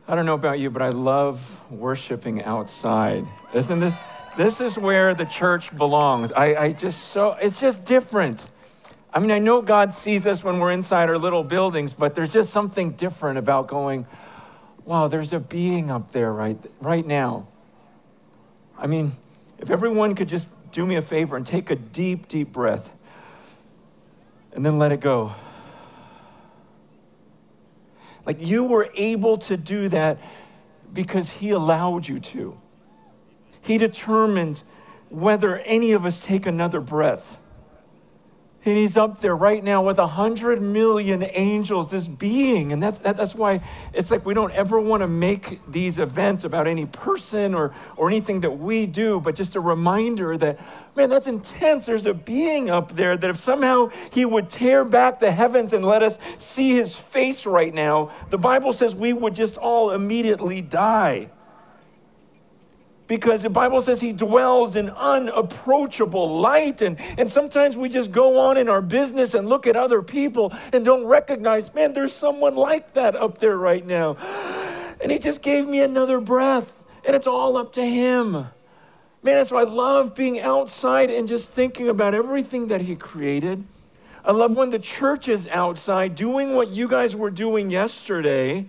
I don't know about you, but I love worshiping outside. Isn't this is where the church belongs. It's just different. I mean, I know God sees us when we're inside our little buildings, but there's just something different about going, wow, there's a being up there right now. I mean, if everyone could just do me a favor and take a deep, deep breath and then let it go. Like you were able to do that because he allowed you to. He determines whether any of us take another breath. And he's up there right now with 100 million angels, this being. And that's why it's like we don't ever want to make these events about any person or anything that we do, but just a reminder that, man, that's intense. There's a being up there that if somehow he would tear back the heavens and let us see his face right now, the Bible says we would just all immediately die. Because the Bible says he dwells in unapproachable light. And sometimes we just go on in our business and look at other people and don't recognize, man, there's someone like that up there right now. And he just gave me another breath. And it's all up to him. Man, that's why I love being outside and just thinking about everything that he created. I love when the church is outside doing what you guys were doing yesterday.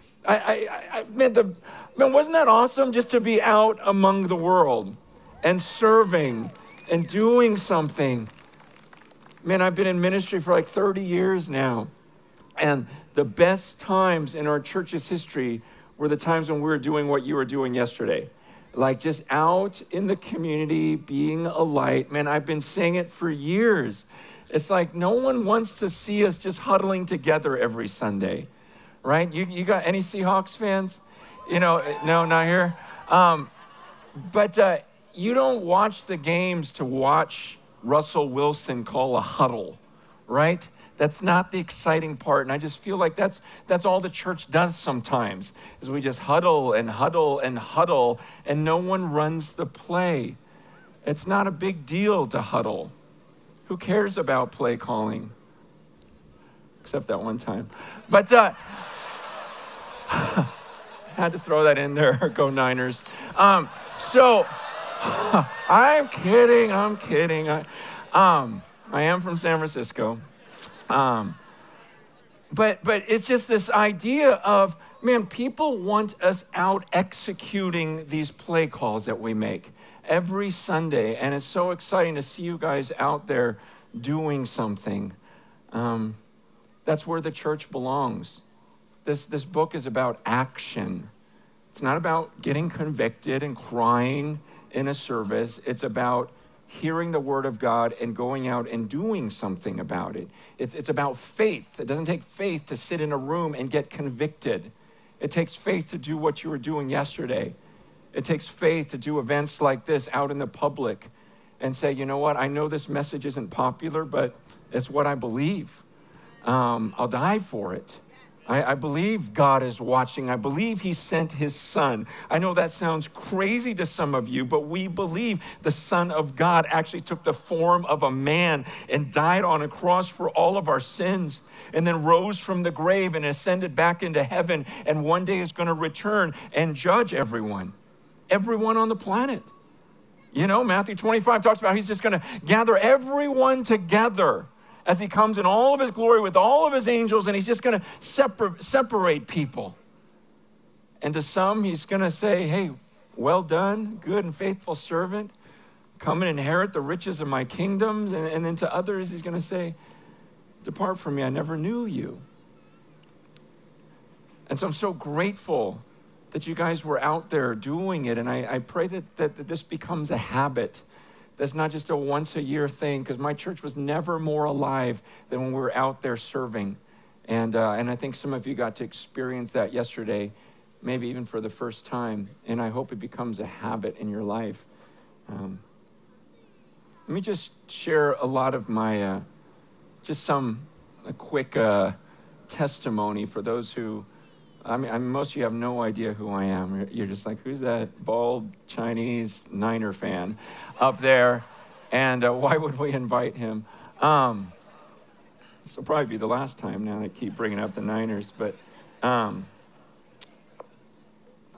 Man, wasn't that awesome just to be out among the world and serving and doing something? Man, I've been in ministry for like 30 years now. And the best times in our church's history were the times when we were doing what you were doing yesterday. Like just out in the community, being a light. Man, I've been saying it for years. It's like no one wants to see us just huddling together every Sunday. Right? You got any Seahawks fans? No, not here. But you don't watch the games to watch Russell Wilson call a huddle, right? That's not the exciting part. And I just feel like that's all the church does sometimes, is we just huddle and huddle and huddle, and no one runs the play. It's not a big deal to huddle. Who cares about play calling? Except that one time. But had to throw that in there. Go Niners. So I'm kidding. I am from San Francisco. But it's just this idea of, man, people want us out executing these play calls that we make every Sunday. And it's so exciting to see you guys out there doing something. That's where the church belongs. This book is about action. It's not about getting convicted and crying in a service. It's about hearing the word of God and going out and doing something about it. It's about faith. It doesn't take faith to sit in a room and get convicted. It takes faith to do what you were doing yesterday. It takes faith to do events like this out in the public and say, you know what, I know this message isn't popular, but it's what I believe. I'll die for it. I believe God is watching. I believe he sent his son. I know that sounds crazy to some of you, but we believe the Son of God actually took the form of a man and died on a cross for all of our sins, and then rose from the grave and ascended back into heaven, and one day is going to return and judge everyone on the planet. You know, Matthew 25 talks about he's just going to gather everyone together as he comes in all of his glory with all of his angels, and he's just going to separate people. And to some, he's going to say, hey, well done, good and faithful servant. Come and inherit the riches of my kingdoms. And then to others, he's going to say, depart from me, I never knew you. And so I'm so grateful that you guys were out there doing it. And I pray that this becomes a habit. That's not just a once-a-year thing, because my church was never more alive than when we were out there serving. And I think some of you got to experience that yesterday, maybe even for the first time. And I hope it becomes a habit in your life. Let me just share a lot of my, a quick testimony for those who, I mean, most of you have no idea who I am. You're just like, who's that bald Chinese Niner fan up there? And why would we invite him? This will probably be the last time now that I keep bringing up the Niners. But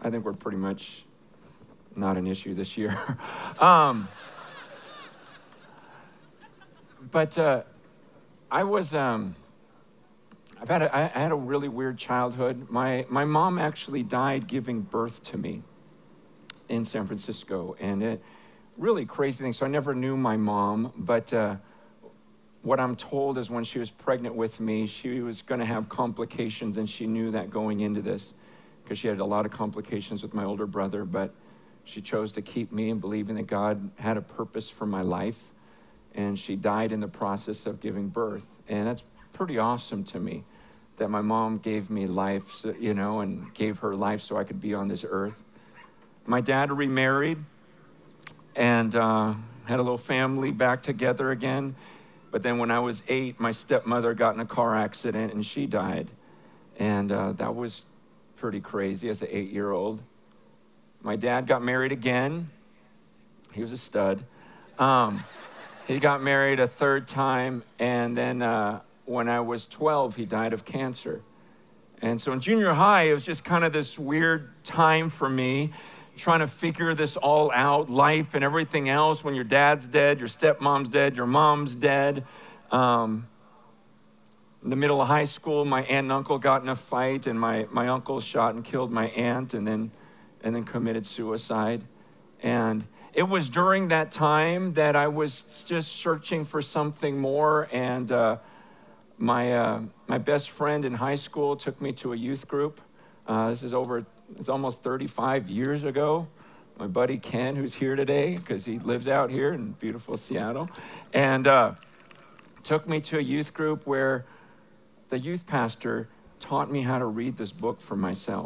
I think we're pretty much not an issue this year. But I had a really weird childhood. My mom actually died giving birth to me in San Francisco, and it really crazy thing. So I never knew my mom, but what I'm told is when she was pregnant with me, she was going to have complications, and she knew that going into this because she had a lot of complications with my older brother, but she chose to keep me and believing that God had a purpose for my life, and she died in the process of giving birth. And that's pretty awesome to me that my mom gave me life, you know, and gave her life so I could be on this earth. My dad remarried and had a little family back together again. But then when I was 8, my stepmother got in a car accident and she died. And that was pretty crazy as an 8-year-old. My dad got married again. He was a stud. He got married a 3rd time, and then when I was 12, he died of cancer. And so in junior high, it was just kind of this weird time for me, trying to figure this all out, life and everything else. When your dad's dead, your stepmom's dead, your mom's dead. In the middle of high school, my aunt and uncle got in a fight, and my uncle shot and killed my aunt, and then committed suicide. And it was during that time that I was just searching for something more, and my best friend in high school took me to a youth group. It's almost 35 years ago. My buddy Ken, who's here today, because he lives out here in beautiful Seattle, and took me to a youth group where the youth pastor taught me how to read this book for myself.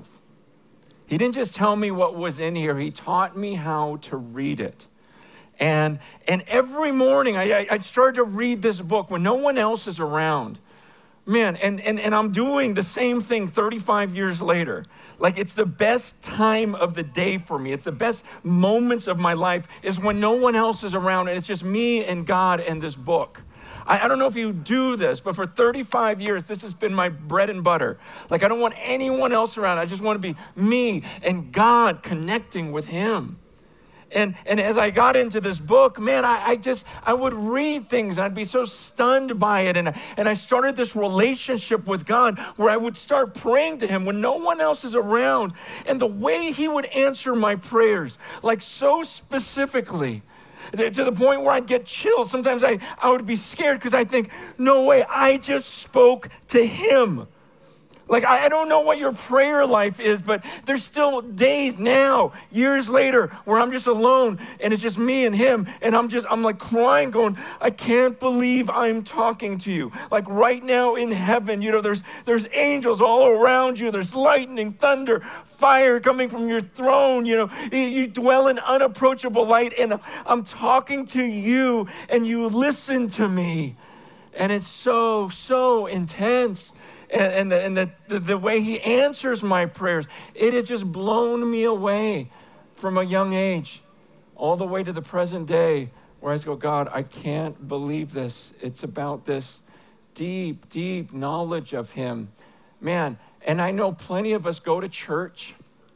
He didn't just tell me what was in here, he taught me how to read it. And every morning I started to read this book when no one else is around. Man, and I'm doing the same thing 35 years later. Like, it's the best time of the day for me. It's the best moments of my life is when no one else is around and it's just me and God and this book. I don't know if you do this, but for 35 years, this has been my bread and butter. Like, I don't want anyone else around. I just want to be me and God connecting with him. And as I got into this book, man, I would read things and I'd be so stunned by it. And I started this relationship with God where I would start praying to him when no one else is around. And the way he would answer my prayers, like so specifically, to the point where I'd get chills. Sometimes I would be scared because I think, no way, I just spoke to him. Like, I don't know what your prayer life is, but there's still days now, years later, where I'm just alone and it's just me and him. And I'm like crying, going, I can't believe I'm talking to you. Like right now in heaven, you know, there's angels all around you. There's lightning, thunder, fire coming from your throne. You know, you dwell in unapproachable light. And I'm talking to you and you listen to me. And it's so, so intense. And the way he answers my prayers, it has just blown me away from a young age all the way to the present day where I just go, God, I can't believe this. It's about this deep, deep knowledge of him. Man, and I know plenty of us go to church.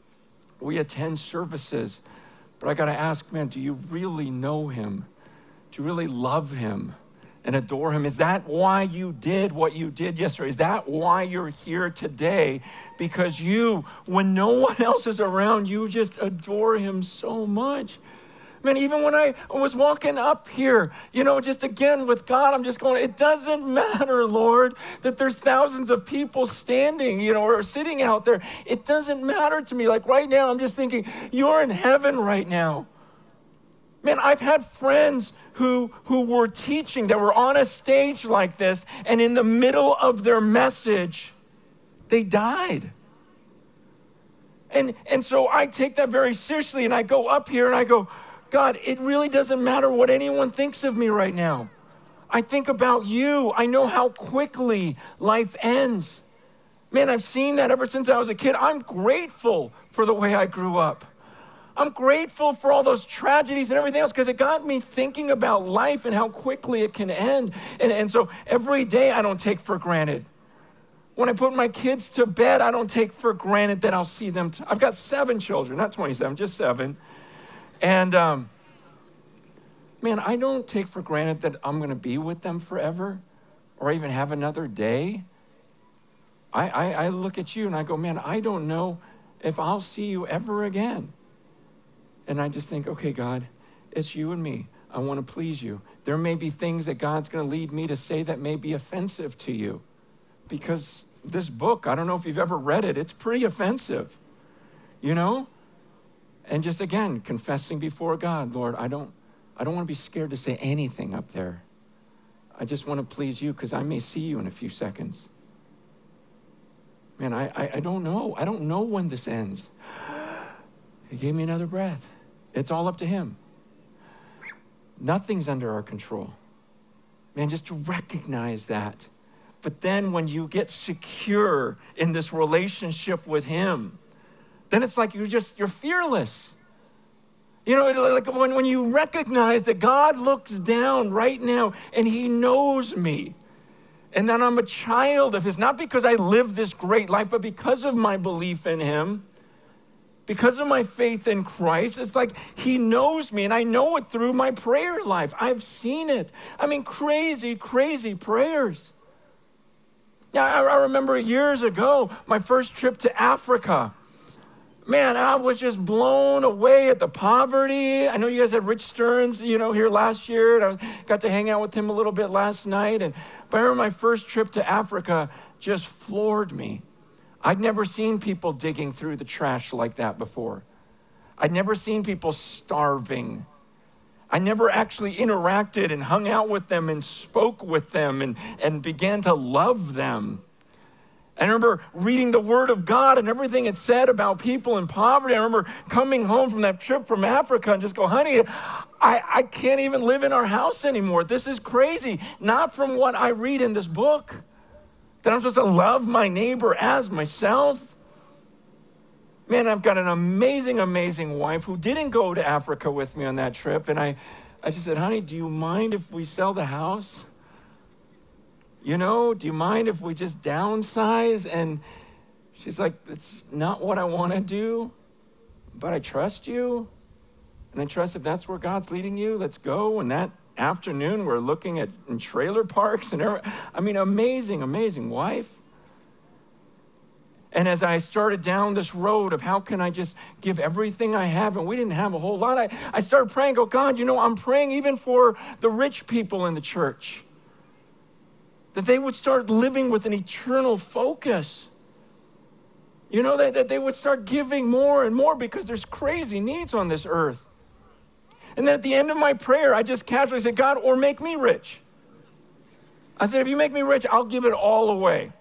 We attend services. But I got to ask, man, do you really know him? Do you really love him and adore him? Is that why you did what you did yesterday? Is that why you're here today? Because you, when no one else is around, you just adore him so much. Man, even when I was walking up here, you know, just again with God, I'm just going, it doesn't matter, Lord, that there's thousands of people standing, you know, or sitting out there. It doesn't matter to me. Like right now, I'm just thinking, you're in heaven right now. Man, I've had friends who were teaching, that were on a stage like this, and in the middle of their message, they died. And so I take that very seriously, and I go up here and I go, God, it really doesn't matter what anyone thinks of me right now. I think about you. I know how quickly life ends. Man, I've seen that ever since I was a kid. I'm grateful for the way I grew up. I'm grateful for all those tragedies and everything else because it got me thinking about life and how quickly it can end. And so every day I don't take for granted. When I put my kids to bed, I don't take for granted that I'll see them. I've got 7 children, not 27, just 7. And man, I don't take for granted that I'm going to be with them forever or even have another day. I look at you and I go, man, I don't know if I'll see you ever again. And I just think, okay, God, it's you and me. I want to please you. There may be things that God's going to lead me to say that may be offensive to you. Because this book, I don't know if you've ever read it, it's pretty offensive, you know? And just again, confessing before God, Lord, I don't want to be scared to say anything up there. I just want to please you because I may see you in a few seconds. Man, I don't know. I don't know when this ends. He gave me another breath. It's all up to him. Nothing's under our control. Man, just to recognize that. But then when you get secure in this relationship with him, then it's like you're fearless. You know, like when you recognize that God looks down right now and he knows me. And that I'm a child of his, not because I live this great life, but because of my belief in him, because of my faith in Christ. It's like he knows me, and I know it through my prayer life. I've seen it. I mean, crazy, crazy prayers. Yeah, I remember years ago, my first trip to Africa. Man, I was just blown away at the poverty. I know you guys had Rich Stearns, here last year, and I got to hang out with him a little bit last night. But I remember my first trip to Africa just floored me. I'd never seen people digging through the trash like that before. I'd never seen people starving. I never actually interacted and hung out with them and spoke with them and began to love them. I remember reading the Word of God and everything it said about people in poverty. I remember coming home from that trip from Africa and just go, honey, I can't even live in our house anymore. This is crazy. Not from what I read in this book, that I'm supposed to love my neighbor as myself. Man, I've got an amazing, amazing wife who didn't go to Africa with me on that trip. And I just said, honey, do you mind if we sell the house? Do you mind if we just downsize? And she's like, it's not what I want to do, but I trust you. And I trust if that's where God's leading you, let's go. And that afternoon, we're looking at in trailer parks and amazing, amazing wife. And as I started down this road of how can I just give everything I have, and we didn't have a whole lot, I started praying, go, God, I'm praying even for the rich people in the church, that they would start living with an eternal focus. That they would start giving more and more because there's crazy needs on this earth. And then at the end of my prayer, I just casually said, God, or make me rich. I said, if you make me rich, I'll give it all away.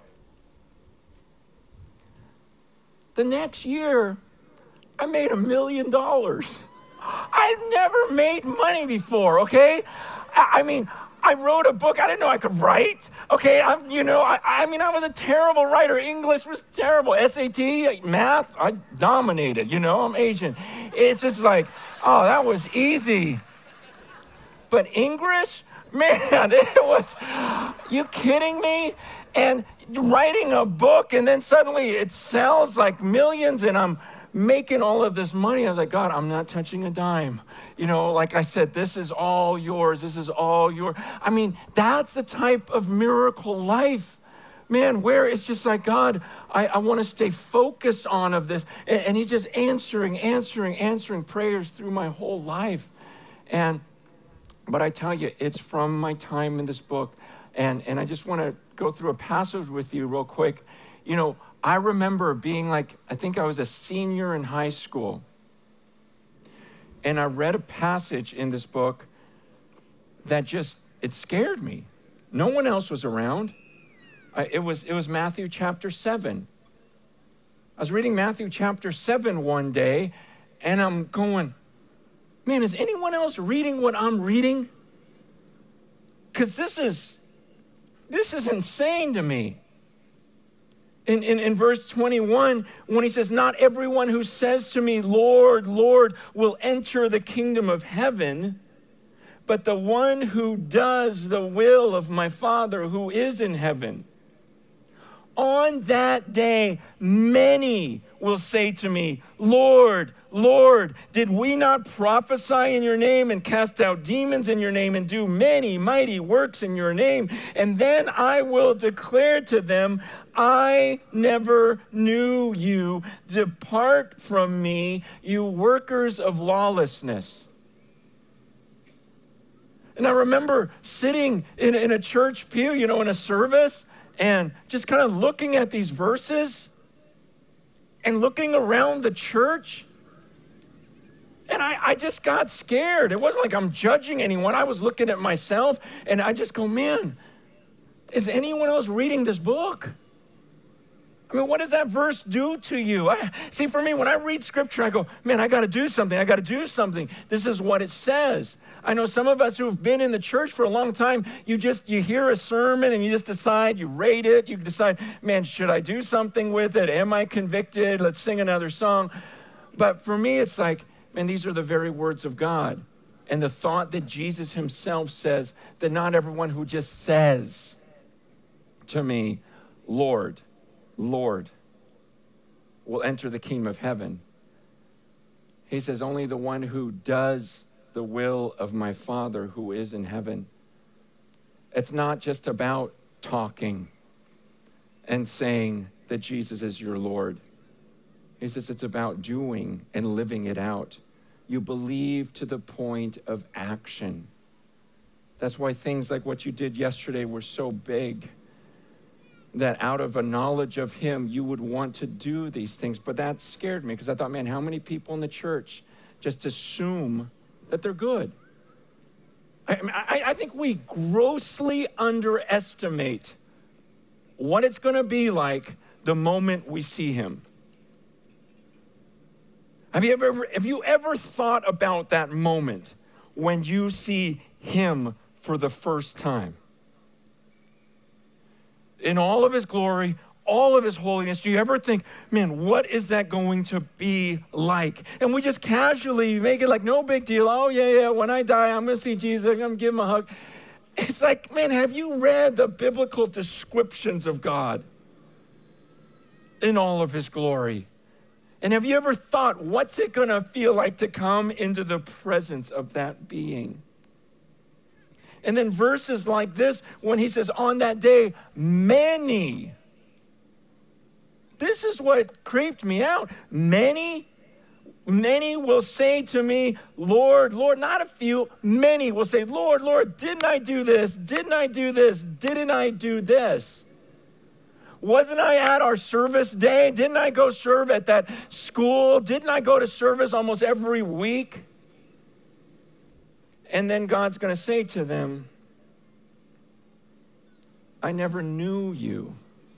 The next year, I made $1 million. I've never made money before, okay? I wrote a book. I didn't know I could write. Okay, I was a terrible writer. English was terrible. SAT, math, I dominated. I'm Asian. It's just like, oh, that was easy. But English, man, it was, you kidding me? And writing a book, and then suddenly it sells like millions, and I'm making all of this money. I was like, God, I'm not touching a dime. Like I said, this is all yours. This is all yours. That's the type of miracle life, man, where it's just like, God, I want to stay focused on of this. And he's just answering prayers through my whole life. But I tell you, it's from my time in this book. And I just want to go through a passage with you real quick. I remember being I think I was a senior in high school. And I read a passage in this book that it scared me. No one else was around. It was Matthew chapter 7. I was reading Matthew chapter 7 one day, and I'm going, man, is anyone else reading what I'm reading? Because this is insane to me. In verse 21, when he says, not everyone who says to me, Lord, Lord, will enter the kingdom of heaven, but the one who does the will of my Father who is in heaven. On that day, many will say to me, Lord, Lord, did we not prophesy in your name and cast out demons in your name and do many mighty works in your name? And then I will declare to them, I never knew you. Depart from me, you workers of lawlessness. And I remember sitting in a church pew, in a service, and just kind of looking at these verses and looking around the church. And I just got scared. It wasn't like I'm judging anyone. I was looking at myself, and I just go, man, is anyone else reading this book? I mean, what does that verse do to you? See, for me, when I read scripture, I go, man, I got to do something. I got to do something. This is what it says. I know some of us who've been in the church for a long time, you hear a sermon and you just decide, you rate it. You decide, man, should I do something with it? Am I convicted? Let's sing another song. But for me, it's like, man, these are the very words of God. And the thought that Jesus himself says that not everyone who just says to me, Lord, Lord, will enter the kingdom of heaven. He says, only the one who does the will of my Father who is in heaven. It's not just about talking and saying that Jesus is your Lord. He says it's about doing and living it out. You believe to the point of action. That's why things like what you did yesterday were so big. That out of a knowledge of him, you would want to do these things. But that scared me because I thought, man, how many people in the church just assume that they're good? I think we grossly underestimate what it's going to be like the moment we see him. Have you ever thought about that moment when you see him for the first time? In all of his glory, all of his holiness, do you ever think, man, what is that going to be like? And we just casually make it like no big deal. Oh, yeah, when I die, I'm going to see Jesus. I'm going to give him a hug. It's like, man, have you read the biblical descriptions of God in all of his glory? And have you ever thought, what's it going to feel like to come into the presence of that being? And then verses like this, when he says, on that day, many. This is what creeped me out. Many will say to me, Lord, Lord, not a few, many will say, Lord, Lord, didn't I do this? Didn't I do this? Didn't I do this? Wasn't I at our service day? Didn't I go serve at that school? Didn't I go to service almost every week? And then God's going to say to them, I never knew you.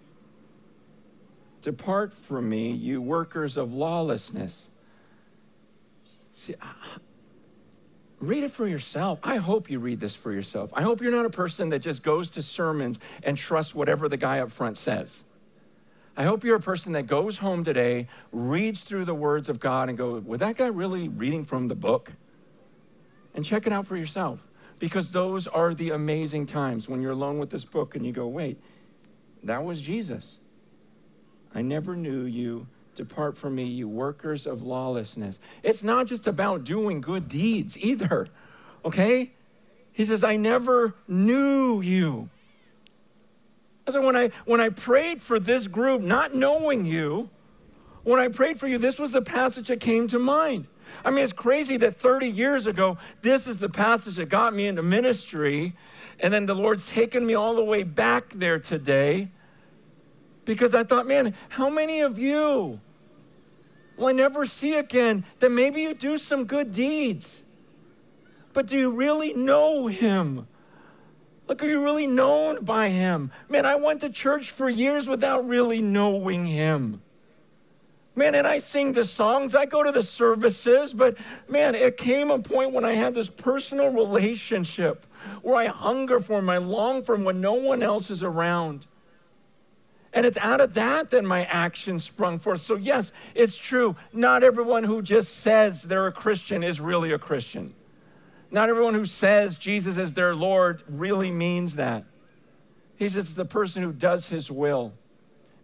Depart from me, you workers of lawlessness. See, read it for yourself. I hope you read this for yourself. I hope you're not a person that just goes to sermons and trusts whatever the guy up front says. I hope you're a person that goes home today, reads through the words of God and go, was that guy really reading from the book? And check it out for yourself, because those are the amazing times when you're alone with this book and you go, wait, that was Jesus. I never knew you. Depart from me, you workers of lawlessness. It's not just about doing good deeds either, okay? He says, I never knew you. So when I prayed for this group, not knowing you, when I prayed for you, this was the passage that came to mind. I mean, it's crazy that 30 years ago, this is the passage that got me into ministry, and then the Lord's taken me all the way back there today, because I thought, man, how many of you will I never see again, that maybe you do some good deeds, but do you really know him? Like, are you really known by him? Man, I went to church for years without really knowing him. Man, and I sing the songs, I go to the services, but man, it came a point when I had this personal relationship where I hunger for him, I long for him when no one else is around. And it's out of that my action sprung forth. So yes, it's true. Not everyone who just says they're a Christian is really a Christian. Not everyone who says Jesus is their Lord really means that. He says it's the person who does his will.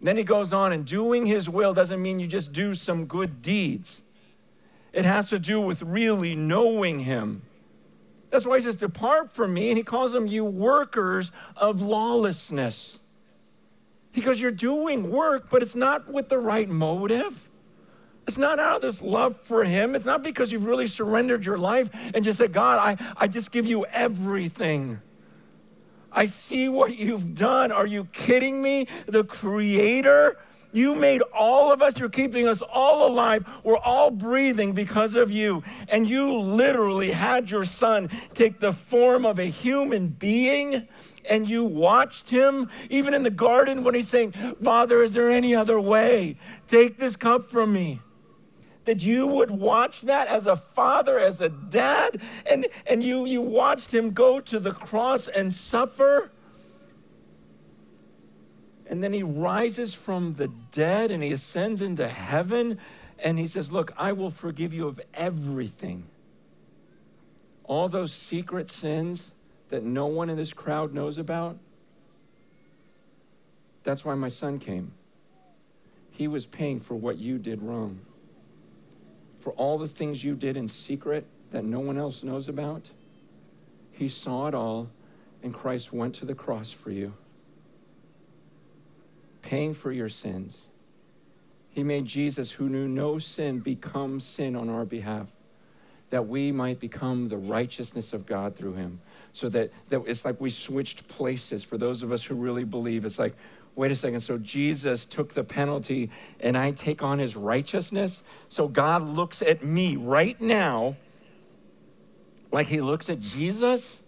Then he goes on, and doing his will doesn't mean you just do some good deeds. It has to do with really knowing him. That's why he says, depart from me, and he calls them you workers of lawlessness. Because you're doing work, but it's not with the right motive. It's not out of this love for him. It's not because you've really surrendered your life and just said, God, I just give you everything. I see what you've done. Are you kidding me? The Creator, you made all of us. You're keeping us all alive. We're all breathing because of you. And you literally had your son take the form of a human being, and you watched him, even in the garden when he's saying, Father, is there any other way? Take this cup from me. That you would watch that as a father, as a dad, and you watched him go to the cross and suffer. And then he rises from the dead and he ascends into heaven, and he says, look, I will forgive you of everything. All those secret sins that no one in this crowd knows about. That's why my son came. He was paying for what you did wrong. For all the things you did in secret that no one else knows about. He saw it all, and Christ went to the cross for you, paying for your sins. He made Jesus, who knew no sin, become sin on our behalf, that we might become the righteousness of God through him. So that it's like we switched places. For those of us who really believe, it's like, wait a second, so Jesus took the penalty and I take on his righteousness? So God looks at me right now like he looks at Jesus?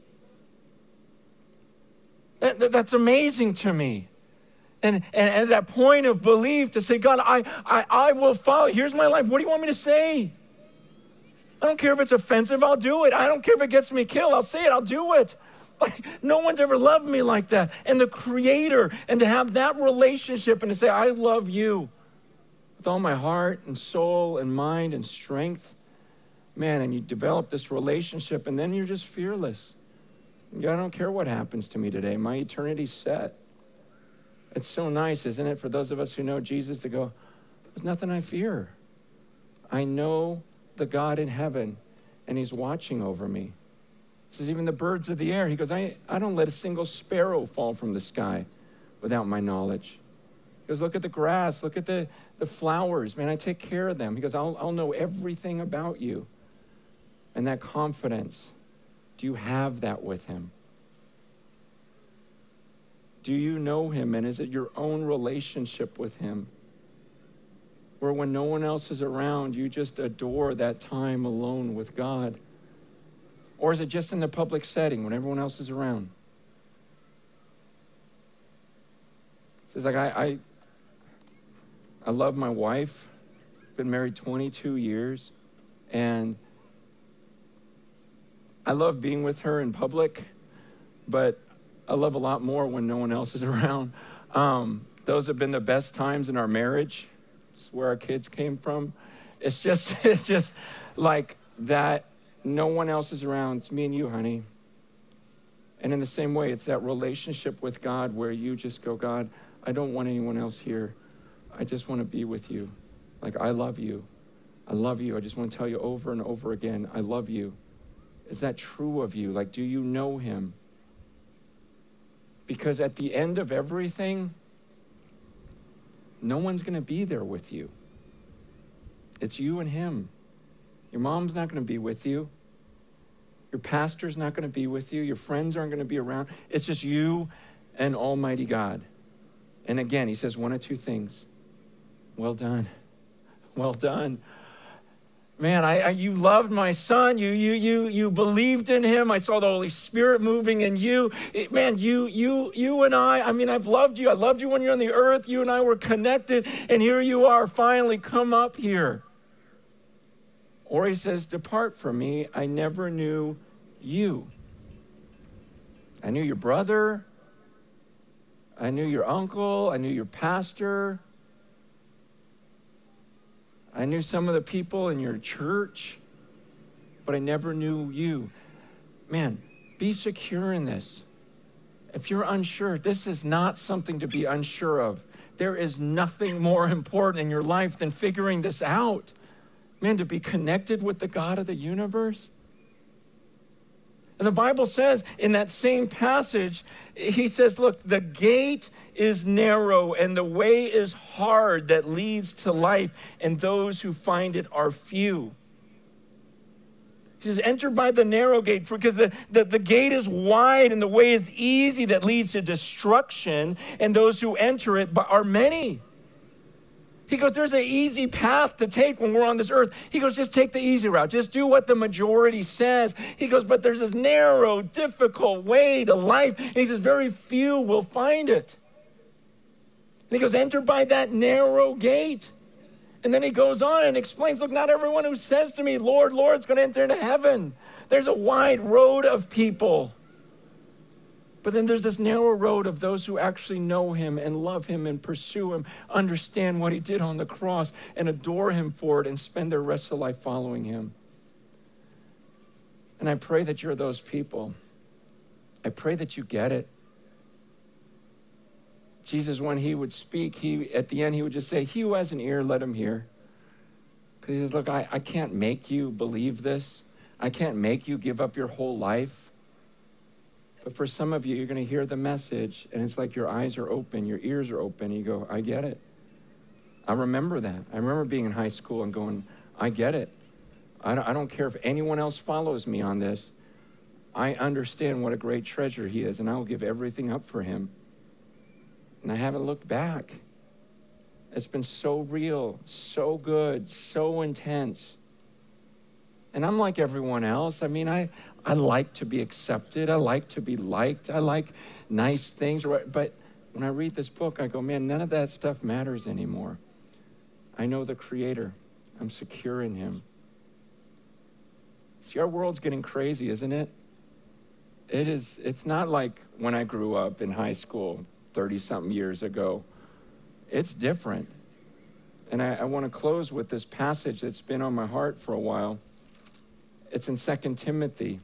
That's amazing to me. And at that point of belief to say, God, I will follow. Here's my life. What do you want me to say? I don't care if it's offensive, I'll do it. I don't care if it gets me killed, I'll say it, I'll do it. Like, no one's ever loved me like that. And the Creator, and to have that relationship and to say, I love you with all my heart and soul and mind and strength. Man, and you develop this relationship, and then you're just fearless. I don't care what happens to me today. My eternity's set. It's so nice, isn't it, for those of us who know Jesus to go, there's nothing I fear. I know the God in heaven, and he's watching over me. He says, even the birds of the air. He goes, I don't let a single sparrow fall from the sky without my knowledge. He goes, look at the grass, look at the flowers. Man, I take care of them. He goes, I'll know everything about you. And that confidence, do you have that with him? Do you know him, and is it your own relationship with him? Where when no one else is around, you just adore that time alone with God? Or is it just in the public setting when everyone else is around? It's like, I love my wife, been married 22 years, and I love being with her in public, but I love a lot more when no one else is around. Those have been the best times in our marriage. It's where our kids came from. It's just like that. No one else is around. It's me and you, honey. And in the same way, it's that relationship with God where you just go, God, I don't want anyone else here. I just want to be with you. Like, I love you. I love you. I just want to tell you over and over again, I love you. Is that true of you? Like, do you know him? Because at the end of everything, no one's going to be there with you. It's you and him. Your mom's not going to be with you. Your pastor's not going to be with you. Your friends aren't going to be around. It's just you and Almighty God. And again, he says one of two things. Well done. Well done. Man, you loved my son. You believed in him. I saw the Holy Spirit moving in you. You and I mean, I've loved you. I loved you when you're on the earth. You and I were connected. And here you are, finally come up here. Or he says, depart from me. I never knew you. I knew your brother. I knew your uncle. I knew your pastor. I knew some of the people in your church, but I never knew you. Man, be secure in this. If you're unsure, this is not something to be unsure of. There is nothing more important in your life than figuring this out. Man, to be connected with the God of the universe. And the Bible says in that same passage, he says, look, the gate is narrow and the way is hard that leads to life, and those who find it are few. He says, enter by the narrow gate, because the gate is wide and the way is easy that leads to destruction, and those who enter it are many. He goes, there's an easy path to take when we're on this earth. He goes, just take the easy route. Just do what the majority says. He goes, but there's this narrow, difficult way to life. And he says, very few will find it. And he goes, enter by that narrow gate. And then he goes on and explains, look, not everyone who says to me, Lord, Lord, is going to enter into heaven. There's a wide road of people. But then there's this narrow road of those who actually know him and love him and pursue him, understand what he did on the cross and adore him for it and spend their rest of life following him. And I pray that you're those people. I pray that you get it. Jesus, when he would speak, at the end, he would just say, he who has an ear, let him hear. Because he says, look, I can't make you believe this. I can't make you give up your whole life. But for some of you, you're going to hear the message, and it's like your eyes are open, your ears are open, and you go, I get it. I remember that. I remember being in high school and going, I get it. I don't care if anyone else follows me on this. I understand what a great treasure he is, and I will give everything up for him. And I haven't looked back. It's been so real, so good, so intense. And I'm like everyone else. I mean, I like to be accepted. I like to be liked. I like nice things. But when I read this book, I go, man, none of that stuff matters anymore. I know the Creator. I'm secure in him. See, our world's getting crazy, isn't it? It is. It's not like when I grew up in high school 30-something years ago. It's different. And I want to close with this passage that's been on my heart for a while. It's in 2 Timothy.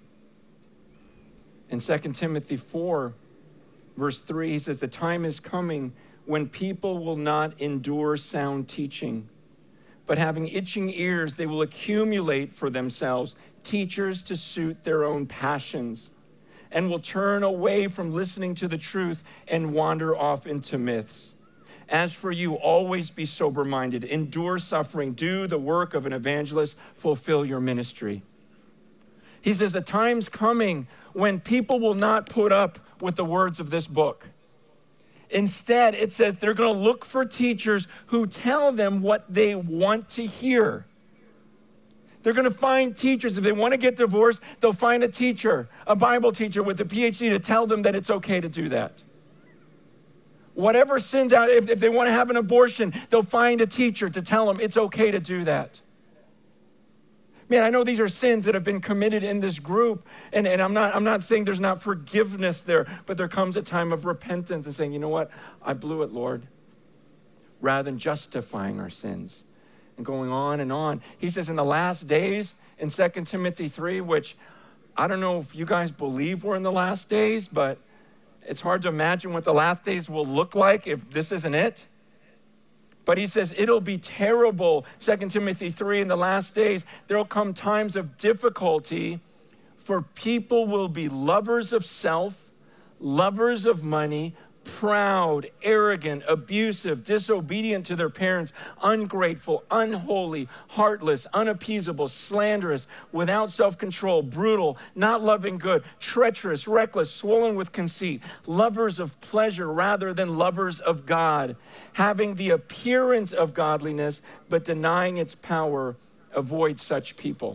In 2 Timothy 4, verse 3, he says, the time is coming when people will not endure sound teaching, but having itching ears, they will accumulate for themselves teachers to suit their own passions, and will turn away from listening to the truth and wander off into myths. As for you, always be sober-minded, endure suffering, do the work of an evangelist, fulfill your ministry. He says the time's coming when people will not put up with the words of this book. Instead, it says they're going to look for teachers who tell them what they want to hear. They're going to find teachers. If they want to get divorced, they'll find a teacher, a Bible teacher with a PhD to tell them that it's okay to do that. Whatever sins out, if they want to have an abortion, they'll find a teacher to tell them it's okay to do that. Man, I know these are sins that have been committed in this group, and I'm not saying there's not forgiveness there, but there comes a time of repentance and saying, you know what, I blew it, Lord, rather than justifying our sins and going on and on. He says in the last days, in 2 Timothy 3, which I don't know if you guys believe we're in the last days, but it's hard to imagine what the last days will look like if this isn't it. But he says it'll be terrible. 2 Timothy 3, in the last days, there'll come times of difficulty, for people will be lovers of self, lovers of money, proud, arrogant, abusive, disobedient to their parents, ungrateful, unholy, heartless, unappeasable, slanderous, without self-control, brutal, not loving good, treacherous, reckless, swollen with conceit, lovers of pleasure rather than lovers of God, having the appearance of godliness but denying its power. Avoid such people.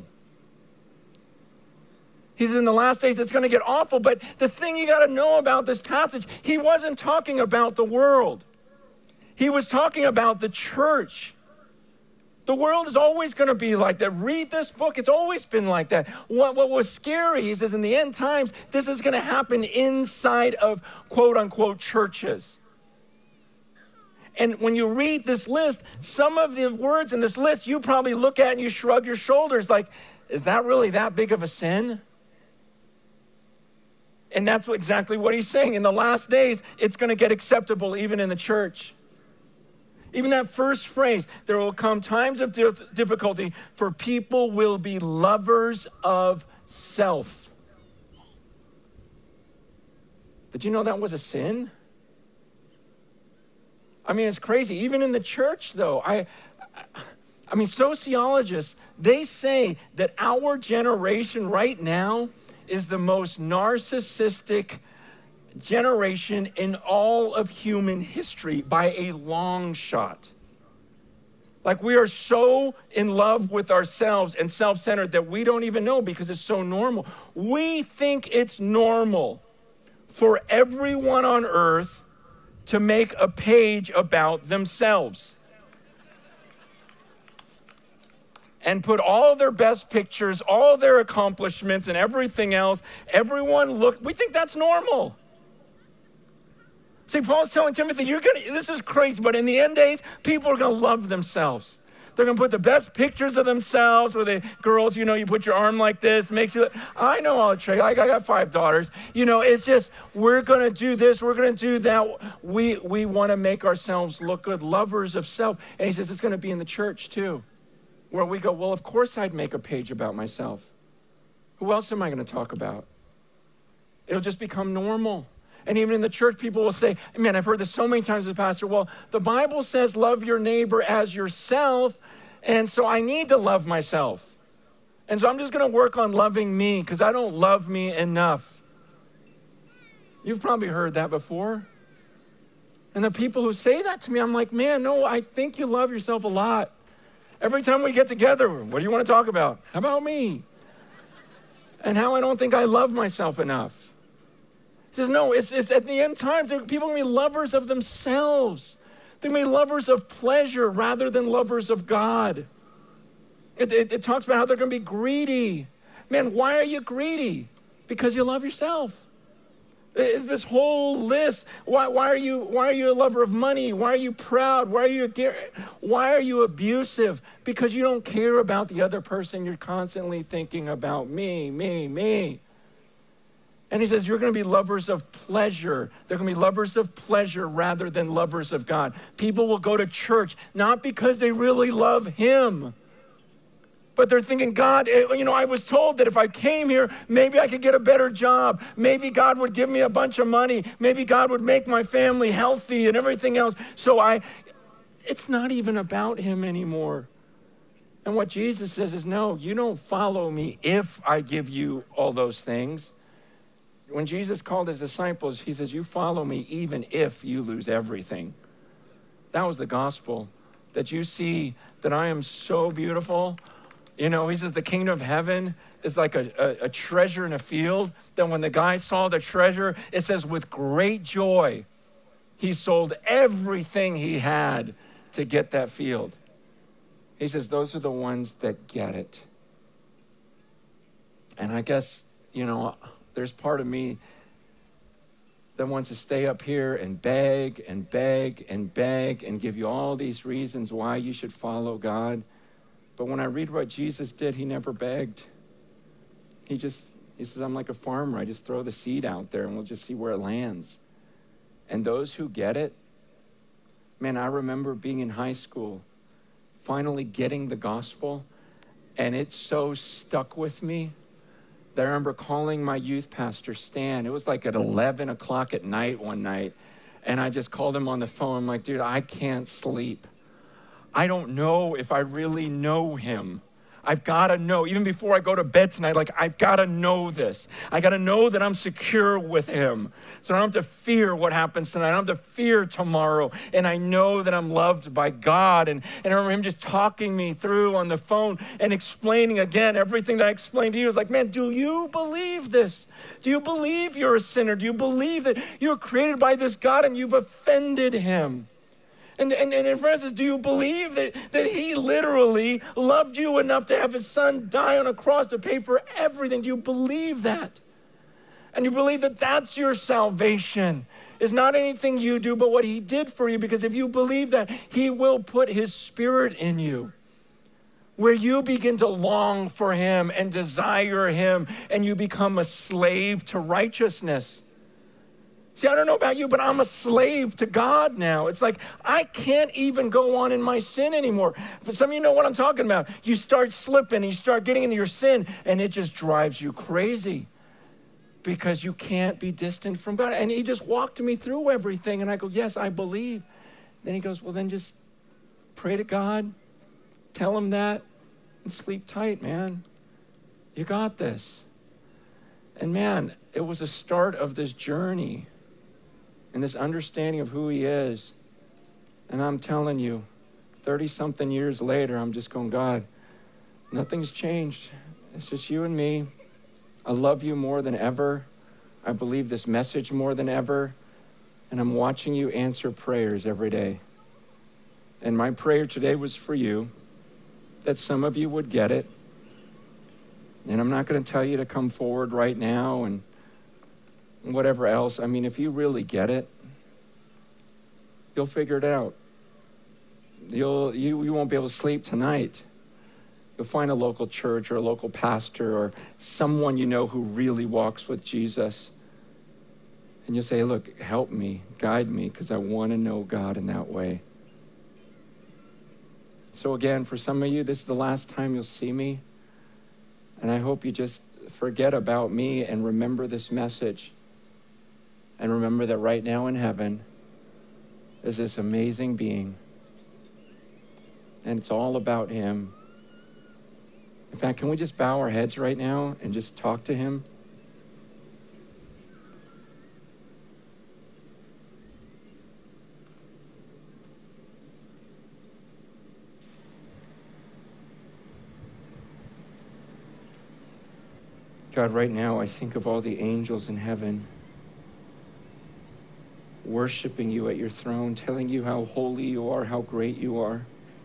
He says in the last days it's going to get awful, but the thing you got to know about this passage, he wasn't talking about the world. He was talking about the church. The world is always going to be like that. Read this book. It's always been like that. What was scary, he says, in the end times, this is going to happen inside of quote-unquote churches. And when you read this list, some of the words in this list, you probably look at and you shrug your shoulders like, is that really that big of a sin? And that's exactly what he's saying. In the last days, it's going to get acceptable even in the church. Even that first phrase, there will come times of difficulty, for people will be lovers of self. Did you know that was a sin? I mean, it's crazy. Even in the church, though, I mean, sociologists, they say that our generation right now is the most narcissistic generation in all of human history by a long shot. Like, we are so in love with ourselves and self-centered that we don't even know because it's so normal. We think it's normal for everyone on earth to make a page about themselves and put all their best pictures, all their accomplishments and everything else. We think that's normal. See, Paul's telling Timothy, this is crazy, but in the end days, people are going to love themselves. They're going to put the best pictures of themselves, where the girls, you put your arm like this, I know all the tricks. I got 5 daughters. It's just, we're going to do this, we're going to do that. We want to make ourselves look good, lovers of self. And he says it's going to be in the church too, where we go, well, of course I'd make a page about myself. Who else am I going to talk about? It'll just become normal. And even in the church, people will say, man, I've heard this so many times as a pastor, well, the Bible says love your neighbor as yourself, and so I need to love myself. And so I'm just going to work on loving me because I don't love me enough. You've probably heard that before. And the people who say that to me, I'm like, man, no, I think you love yourself a lot. Every time we get together, what do you want to talk about? How about me? And how I don't think I love myself enough. He says, no, it's at the end times, people are going to be lovers of themselves. They're going to be lovers of pleasure rather than lovers of God. It talks about how they're going to be greedy. Man, why are you greedy? Because you love yourself. This whole list, why are you a lover of money? Why are you proud? Why are you abusive? Because you don't care about the other person. You're constantly thinking about me. And he says, you're going to be lovers of pleasure. They're going to be lovers of pleasure rather than lovers of God. People will go to church not because they really love him, but they're thinking, God, I was told that if I came here, maybe I could get a better job. Maybe God would give me a bunch of money. Maybe God would make my family healthy and everything else. So it's not even about him anymore. And what Jesus says is, no, you don't follow me if I give you all those things. When Jesus called his disciples, he says, you follow me even if you lose everything. That was the gospel, that you see that I am so beautiful. He says the kingdom of heaven is like a treasure in a field. That when the guy saw the treasure, it says with great joy, he sold everything he had to get that field. He says those are the ones that get it. And I guess, there's part of me that wants to stay up here and beg and beg and beg and give you all these reasons why you should follow God. But when I read what Jesus did, he never begged. He says, I'm like a farmer. I just throw the seed out there and we'll just see where it lands. And those who get it, man, I remember being in high school, finally getting the gospel, and it so stuck with me. I remember calling my youth pastor, Stan. It was like at 11 o'clock at night one night. And I just called him on the phone. I'm like, dude, I can't sleep. I don't know if I really know him. I've got to know, even before I go to bed tonight, I've got to know this. I got to know that I'm secure with him. So I don't have to fear what happens tonight. I don't have to fear tomorrow. And I know that I'm loved by God. And I remember him just talking me through on the phone and explaining again everything that I explained to you. I was like, man, do you believe this? Do you believe you're a sinner? Do you believe that you're created by this God and you've offended him? And Francis, do you believe that he literally loved you enough to have his son die on a cross to pay for everything? Do you believe that? And you believe that that's your salvation? It's not anything you do, but what he did for you, because if you believe that, he will put his spirit in you. where you begin to long for him and desire him, and you become a slave to righteousness. See, I don't know about you, but I'm a slave to God now. It's like I can't even go on in my sin anymore. But some of you know what I'm talking about. You start slipping, you start getting into your sin, and it just drives you crazy because you can't be distant from God. And he just walked me through everything, and I go, yes, I believe. Then he goes, well, then just pray to God, tell him that, and sleep tight, man. You got this. And man, it was a start of this journey and this understanding of who he is. And I'm telling you, 30-something years later, I'm just going, God, nothing's changed. It's just you and me. I love you more than ever. I believe this message more than ever. And I'm watching you answer prayers every day. And my prayer today was for you, that some of you would get it. And I'm not going to tell you to come forward right now and whatever else. I mean, if you really get it, you'll figure it out. You won't be able to sleep tonight. You'll find a local church or a local pastor or someone you know who really walks with Jesus. And you'll say, look, help me, guide me, because I want to know God in that way. So again, for some of you, this is the last time you'll see me. And I hope you just forget about me and remember this message. And remember that right now in heaven is this amazing being. And it's all about him. In fact, can we just bow our heads right now and just talk to him? God, right now I think of all the angels in heaven worshiping you at your throne, telling you how holy you are, how great you are.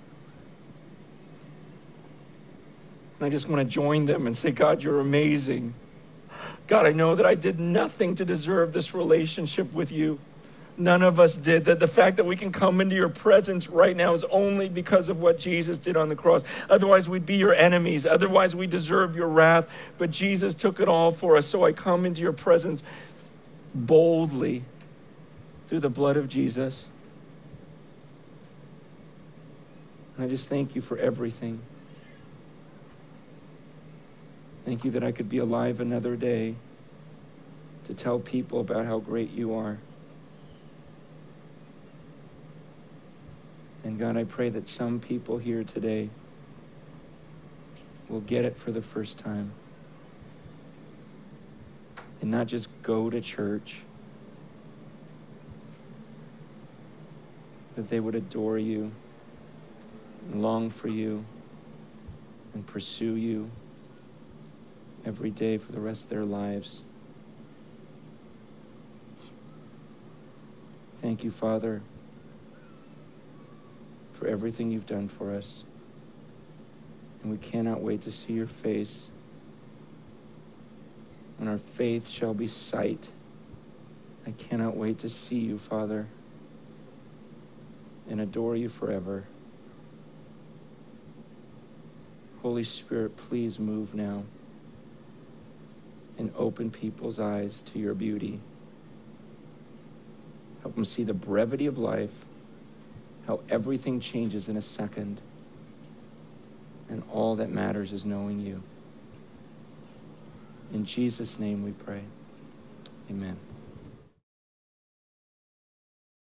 And I just want to join them and say, God, you're amazing. God, I know that I did nothing to deserve this relationship with you. None of us did. That the fact that we can come into your presence right now is only because of what Jesus did on the cross. Otherwise, we'd be your enemies. Otherwise, we deserve your wrath. But Jesus took it all for us. So I come into your presence boldly through the blood of Jesus. And I just thank you for everything. Thank you that I could be alive another day to tell people about how great you are. And God, I pray that some people here today will get it for the first time. And not just go to church, but they would adore you, and long for you, and pursue you every day for the rest of their lives. Thank you, Father, for everything you've done for us. And we cannot wait to see your face. And our faith shall be sight. I cannot wait to see you, Father, and adore you forever. Holy Spirit, please move now and open people's eyes to your beauty. Help them see the brevity of life, how everything changes in a second, and all that matters is knowing you. In Jesus' name we pray. Amen.